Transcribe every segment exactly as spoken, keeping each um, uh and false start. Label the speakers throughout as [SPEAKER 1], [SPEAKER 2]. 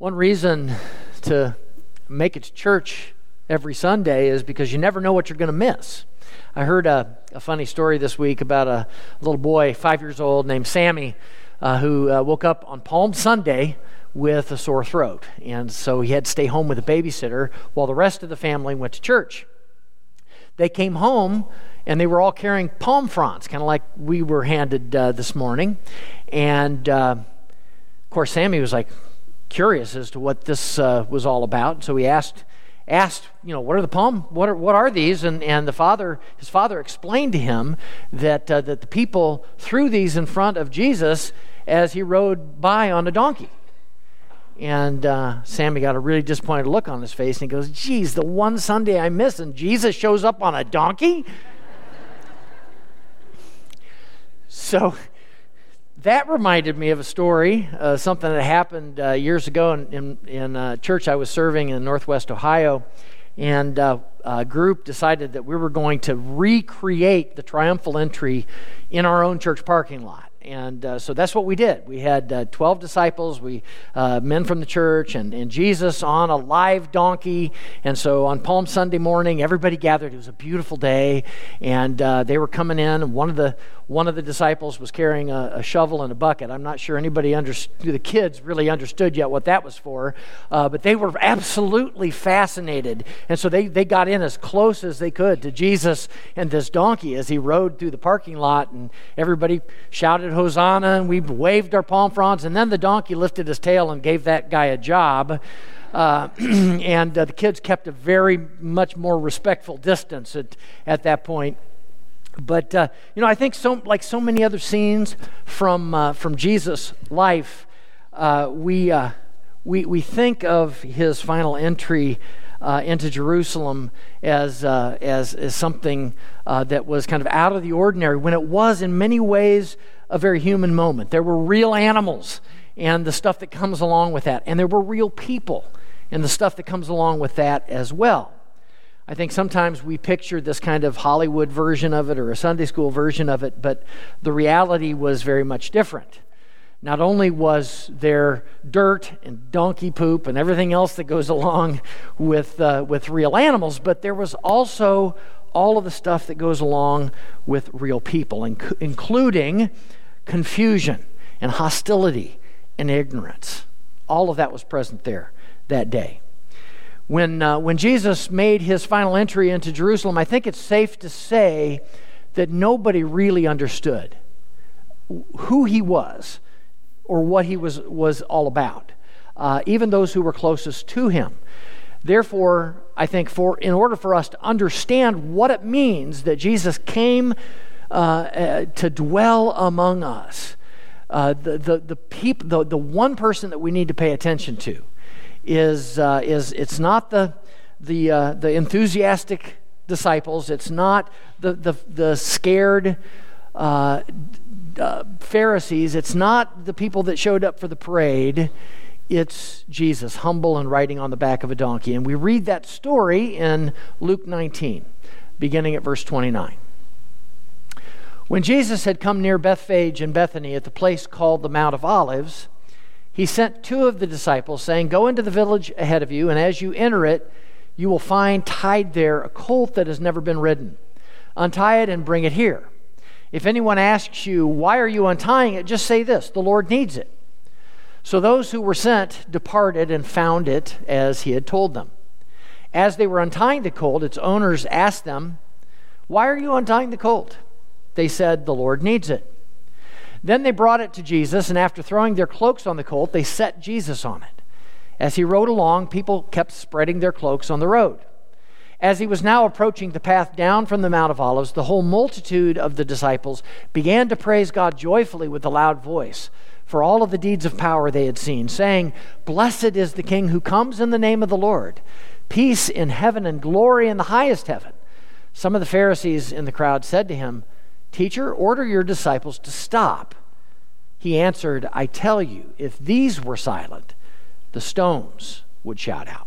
[SPEAKER 1] One reason to make it to church every Sunday is because you never know what you're going to miss. I heard a, a funny story this week about a little boy, five years old, named Sammy, uh, who uh, woke up on Palm Sunday with a sore throat. And so he had to stay home with a babysitter while the rest of the family went to church. They came home and they were all carrying palm fronds, kind of like we were handed uh, this morning. And uh, of course, Sammy was like curious as to what this uh, was all about. So he asked, asked, you know, what are the palm? What are what are these? And and the father, his father, explained to him that uh, that the people threw these in front of Jesus as he rode by on a donkey. And uh, Sammy got a really disappointed look on his face, and he goes, "Geez, the one Sunday I miss, and Jesus shows up on a donkey." So that reminded me of a story, uh, something that happened uh, years ago in, in, in a church I was serving in Northwest Ohio, and uh, a group decided that we were going to recreate the triumphal entry in our own church parking lot. And uh, so that's what we did. We had uh, twelve disciples, we uh, men from the church, and, and Jesus on a live donkey. And so on Palm Sunday morning, everybody gathered. It was a beautiful day, and uh, they were coming in. And one of the one of the disciples was carrying a, a shovel and a bucket. I'm not sure anybody understood. The kids really understood yet what that was for, uh, but they were absolutely fascinated. And so they they got in as close as they could to Jesus and this donkey as he rode through the parking lot, and everybody shouted Hosanna, and we waved our palm fronds, and then the donkey lifted his tail and gave that guy a job. Uh, and uh, the kids kept a very much more respectful distance at, at that point. But uh, you know, I think so, like so many other scenes from uh, from Jesus' life, uh, we uh, we we think of his final entry Uh, into Jerusalem as, uh, as as something uh, that was kind of out of the ordinary, when it was in many ways a very human moment. There were real animals and the stuff that comes along with that, and there were real people and the stuff that comes along with that as well. I think sometimes we picture this kind of Hollywood version of it or a Sunday school version of it, but the reality was very much different. Not only was there dirt and donkey poop and everything else that goes along with uh, with real animals, but there was also all of the stuff that goes along with real people, inc- including confusion and hostility and ignorance. All of that was present there that day. When uh, when Jesus made his final entry into Jerusalem, I think it's safe to say that nobody really understood who he was or what he was, was all about, uh, even those who were closest to him. Therefore, I think for in order for us to understand what it means that Jesus came uh, uh, to dwell among us, uh, the the the, peop, the the one person that we need to pay attention to is uh, is it's not the the uh, the enthusiastic disciples. It's not the the the scared Uh, uh, Pharisees. It's not the people that showed up for the parade. It's Jesus, humble and riding on the back of a donkey. And we read that story in Luke nineteen, beginning at verse twenty-nine. When Jesus had come near Bethphage and Bethany at the place called the Mount of Olives, he sent two of the disciples, saying, "Go into the village ahead of you, and as you enter it, you will find tied there a colt that has never been ridden. Untie it and bring it here. If anyone asks you, 'Why are you untying it?' just say this, 'The Lord needs it.'" So those who were sent departed and found it as he had told them. As they were untying the colt, its owners asked them, "Why are you untying the colt?" They said, "The Lord needs it." Then they brought it to Jesus, and after throwing their cloaks on the colt, they set Jesus on it. As he rode along, people kept spreading their cloaks on the road. As he was now approaching the path down from the Mount of Olives, the whole multitude of the disciples began to praise God joyfully with a loud voice for all of the deeds of power they had seen, saying, "Blessed is the King who comes in the name of the Lord. Peace in heaven and glory in the highest heaven." Some of the Pharisees in the crowd said to him, "Teacher, order your disciples to stop." He answered, "I tell you, if these were silent, the stones would shout out."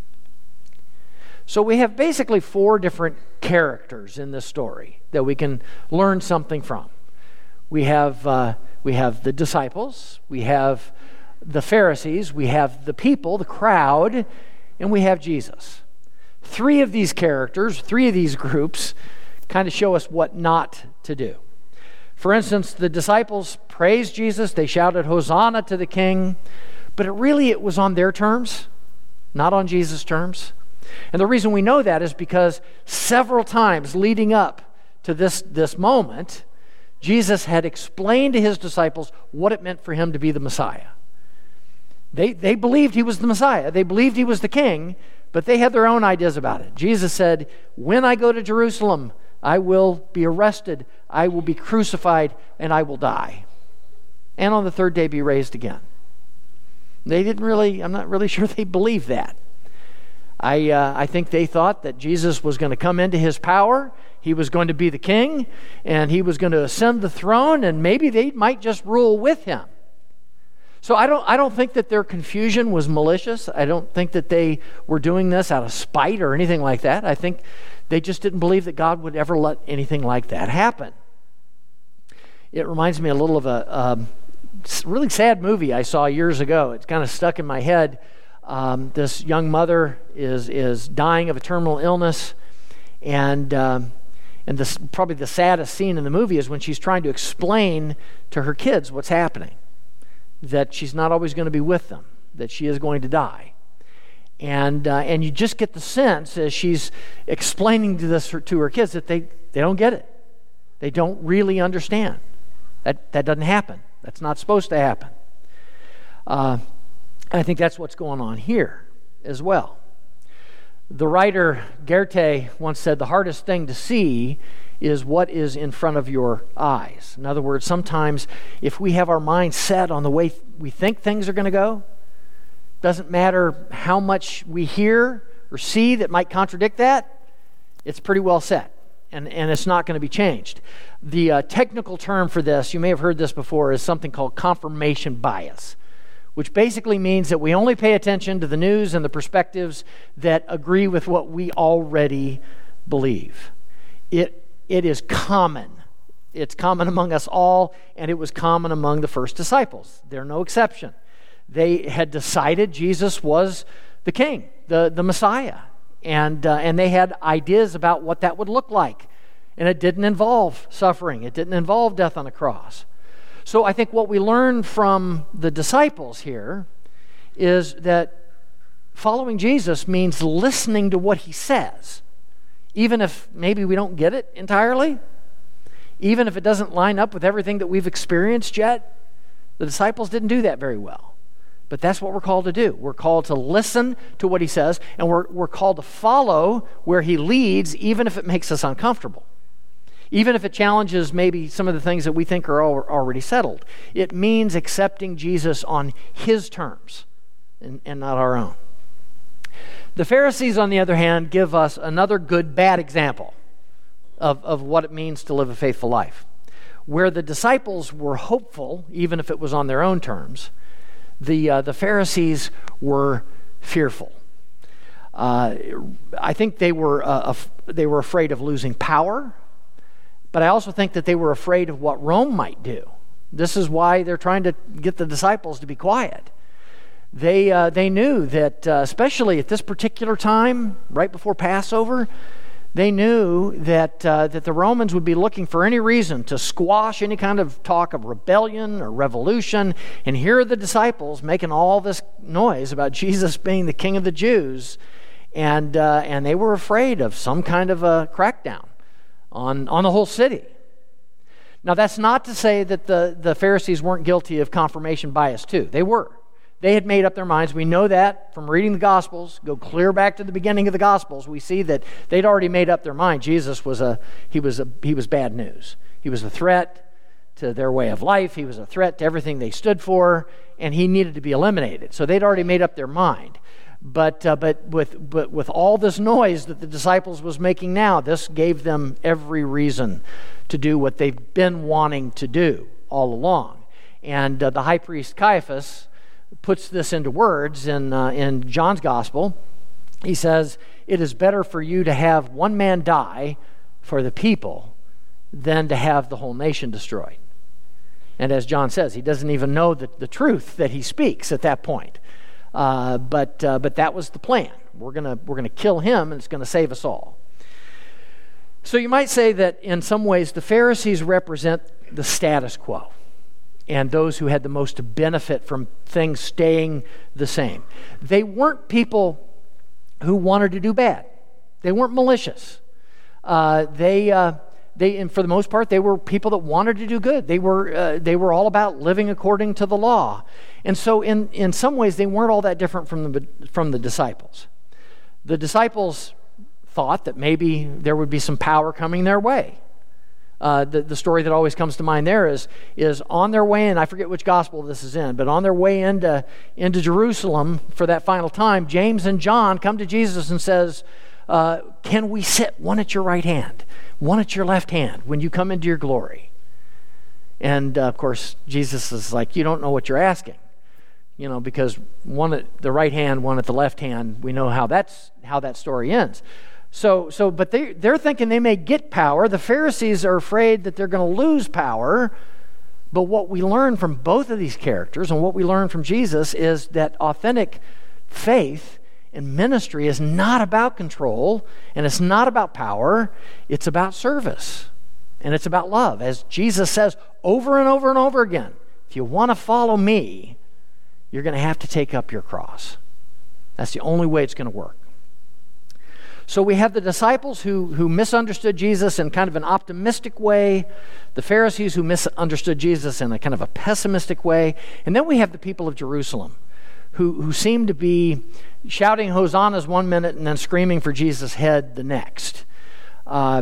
[SPEAKER 1] So we have basically four different characters in this story that we can learn something from. We have uh, we have the disciples, we have the Pharisees, we have the people, the crowd, and we have Jesus. Three of these characters, three of these groups, kind of show us what not to do. For instance, the disciples praised Jesus. They shouted, "Hosanna to the King." But it really, it was on their terms, not on Jesus' terms. And the reason we know that is because several times leading up to this, this moment, Jesus had explained to his disciples what it meant for him to be the Messiah. They, they believed he was the Messiah. They believed he was the king, but they had their own ideas about it. Jesus said, "When I go to Jerusalem, I will be arrested, I will be crucified, and I will die. And on the third day be raised again." They didn't really, I'm not really sure they believed that. I, uh, I think they thought that Jesus was going to come into his power, he was going to be the king, and he was going to ascend the throne, and maybe they might just rule with him. So I don't, I don't think that their confusion was malicious. I don't think that they were doing this out of spite or anything like that. I think they just didn't believe that God would ever let anything like that happen. It reminds me a little of a um, really sad movie I saw years ago. It's kind of stuck in my head. Um, this young mother is is dying of a terminal illness, and um, and this probably the saddest scene in the movie is when she's trying to explain to her kids what's happening, that she's not always going to be with them, that she is going to die. And uh, and you just get the sense as she's explaining to this to her kids that they, they don't get it. They don't really understand. That that doesn't happen. That's not supposed to happen. Uh, I think that's what's going on here as well. The writer Goethe once said the hardest thing to see is what is in front of your eyes. In other words, sometimes if we have our mind set on the way we think things are going to go, doesn't matter how much we hear or see that might contradict that, it's pretty well set, and, and it's not going to be changed. The uh, technical term for this, you may have heard this before, is something called confirmation bias, which basically means that we only pay attention to the news and the perspectives that agree with what we already believe. It It is common. It's common among us all, and it was common among the first disciples. They're no exception. They had decided Jesus was the king, the, the Messiah, and, uh, and they had ideas about what that would look like. And it didn't involve suffering. It didn't involve death on the cross. So I think what we learn from the disciples here is that following Jesus means listening to what he says, even if maybe we don't get it entirely, even if it doesn't line up with everything that we've experienced yet. The disciples didn't do that very well. But that's what we're called to do. We're called to listen to what he says, and we're, we're called to follow where he leads, even if it makes us uncomfortable. Even if it challenges maybe some of the things that we think are already settled. It means accepting Jesus on his terms and, and not our own. The Pharisees, on the other hand, give us another good, bad example of, of what it means to live a faithful life. Where the disciples were hopeful, even if it was on their own terms, the, uh, the Pharisees were fearful. Uh, I think they were, uh, af- they were afraid of losing power, but I also think that they were afraid of what Rome might do. This is why they're trying to get the disciples to be quiet. They uh, they knew that, uh, especially at this particular time, right before Passover, they knew that uh, that the Romans would be looking for any reason to squash any kind of talk of rebellion or revolution. And here are the disciples making all this noise about Jesus being the King of the Jews, and uh, and they were afraid of some kind of a crackdown on on the whole city. Now, that's not to say that the the Pharisees weren't guilty of confirmation bias too. They were. They had made up their minds. We know that from reading the Gospels. Go clear back to the beginning of the Gospels. We see that they'd already made up their mind. Jesus was a he was a he was bad news. He was a threat to their way of life. He was a threat to everything they stood for, and he needed to be eliminated. So they'd already made up their mind. But uh, but with but with all this noise that the disciples was making now, this gave them every reason to do what they've been wanting to do all along. And uh, the high priest Caiaphas puts this into words in uh, in John's Gospel. He says, "It is better for you to have one man die for the people than to have the whole nation destroyed." And as John says, he doesn't even know the, the truth that he speaks at that point. Uh, but uh, but that was the plan. We're gonna we're gonna kill him, and it's gonna save us all. So you might say that in some ways the Pharisees represent the status quo, and those who had the most to benefit from things staying the same. They weren't people who wanted to do bad. They weren't malicious. Uh, they, uh, they, and for the most part, they were people that wanted to do good. They were, uh, they were all about living according to the law. And so in, in some ways, they weren't all that different from the, from the disciples. The disciples thought that maybe there would be some power coming their way. Uh, the, the story that always comes to mind there is, is on their way in, I forget which gospel this is in, but on their way into, into Jerusalem for that final time, James and John come to Jesus and says, uh, can we sit one at your right hand, one at your left hand when you come into your glory? And uh, of course, Jesus is like, you don't know what you're asking. You know, because one at the right hand, one at the left hand, we know how that's how that story ends. So, so, but they, they're thinking they may get power. The Pharisees are afraid that they're going to lose power. But what we learn from both of these characters and what we learn from Jesus is that authentic faith and ministry is not about control, and it's not about power. It's about service, and it's about love. As Jesus says over and over and over again, if you want to follow me, you're going to have to take up your cross. That's the only way it's going to work. So we have the disciples who, who misunderstood Jesus in kind of an optimistic way, the Pharisees who misunderstood Jesus in a kind of a pessimistic way, and then we have the people of Jerusalem who, who seem to be shouting hosannas one minute and then screaming for Jesus' head the next. Uh,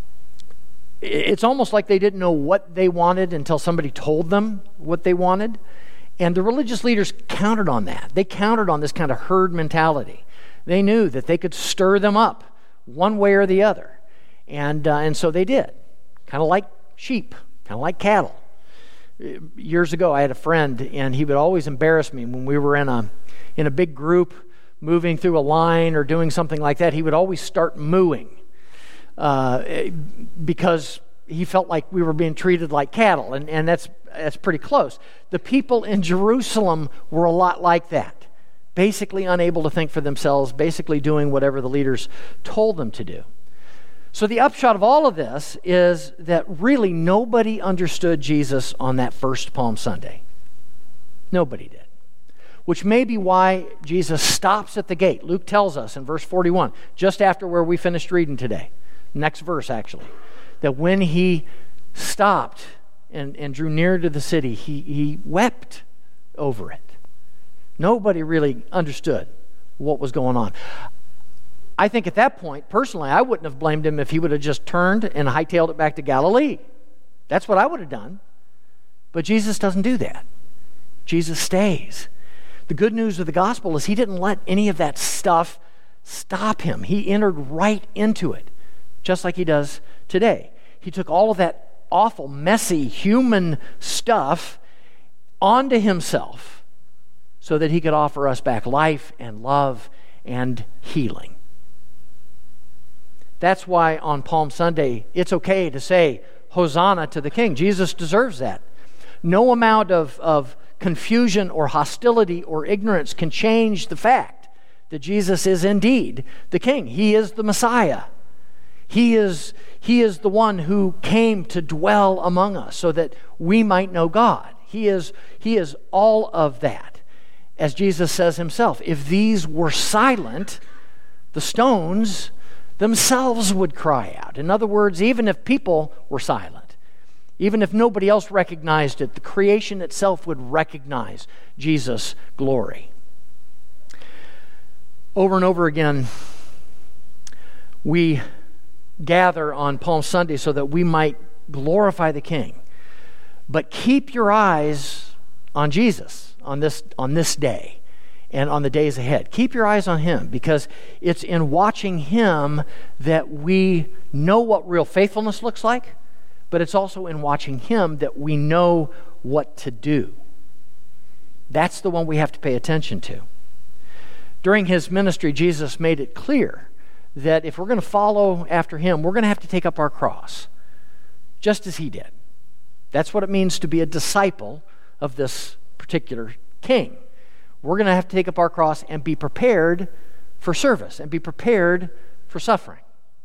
[SPEAKER 1] it's almost like they didn't know what they wanted until somebody told them what they wanted, and the religious leaders counted on that. They counted on this kind of herd mentality. They knew that they could stir them up one way or the other. And uh, and so they did. Kind of like sheep, kind of like cattle. Years ago, I had a friend, and he would always embarrass me when we were in a in a big group moving through a line or doing something like that. He would always start mooing uh, because he felt like we were being treated like cattle, and, and that's that's pretty close. The people in Jerusalem were a lot like that. Basically unable to think for themselves, basically doing whatever the leaders told them to do. So the upshot of all of this is that really nobody understood Jesus on that first Palm Sunday. Nobody did. Which may be why Jesus stops at the gate. Luke tells us in verse forty-one, just after where we finished reading today, next verse actually, that when he stopped and, and drew near to the city, he, he wept over it. Nobody really understood what was going on. I think at that point, personally, I wouldn't have blamed him if he would have just turned and hightailed it back to Galilee. That's what I would have done. But Jesus doesn't do that. Jesus stays. The good news of the gospel is he didn't let any of that stuff stop him. He entered right into it, just like he does today. He took all of that awful, messy, human stuff onto himself, so that he could offer us back life and love and healing. That's why on Palm Sunday, it's okay to say, Hosanna to the King. Jesus deserves that. No amount of, of confusion or hostility or ignorance can change the fact that Jesus is indeed the King. He is the Messiah. He is, he is the one who came to dwell among us so that we might know God. He is, he is all of that. As Jesus says himself, if these were silent, the stones themselves would cry out. In other words, even if people were silent, even if nobody else recognized it, the creation itself would recognize Jesus' glory. Over and over again, we gather on Palm Sunday so that we might glorify the King. But keep your eyes on Jesus. On this, on this day and on the days ahead. Keep your eyes on him, because it's in watching him that we know what real faithfulness looks like, but it's also in watching him that we know what to do. That's the one we have to pay attention to. During his ministry, Jesus made it clear that if we're going to follow after him, we're going to have to take up our cross, just as he did. That's what it means to be a disciple of this particular king. We're going to have to take up our cross and be prepared for service and be prepared for suffering.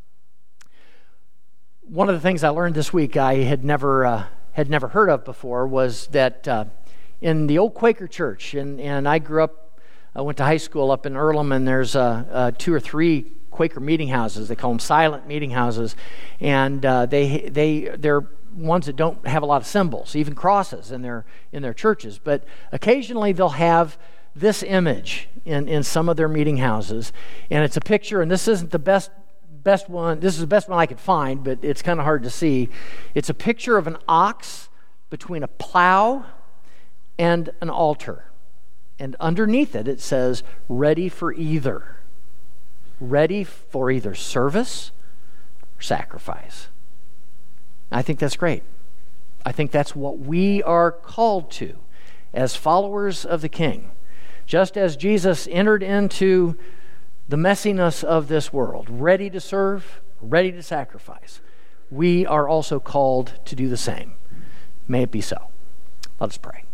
[SPEAKER 1] One of the things I learned this week I had never uh, had never heard of before was that uh, in the old Quaker church, and, and I grew up, I went to high school up in Earlham, and there's uh, uh, two or three Quaker meeting houses. They call them silent meeting houses, and uh, they they they're ones that don't have a lot of symbols, even crosses in their in their churches. But occasionally they'll have this image in, in some of their meeting houses, and it's a picture. And this isn't the best best one. This is the best one I could find, but it's kind of hard to see. It's a picture of an ox between a plow and an altar, and underneath it it says "ready for either." Ready for either service or sacrifice. I think that's great. I think that's what we are called to as followers of the King. Just as Jesus entered into the messiness of this world, ready to serve, ready to sacrifice, we are also called to do the same. May it be so. Let us pray.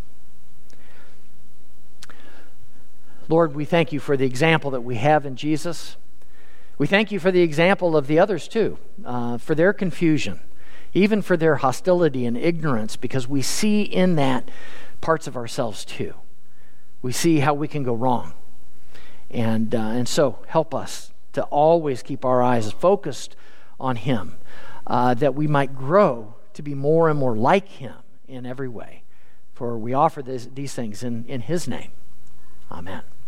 [SPEAKER 1] Lord, we thank you for the example that we have in Jesus. We thank you for the example of the others too, uh, for their confusion, even for their hostility and ignorance, because we see in that parts of ourselves too. We see how we can go wrong. And, uh, and so help us to always keep our eyes focused on Him, uh, that we might grow to be more and more like Him in every way. For we offer this, these things in, in His name. Amen.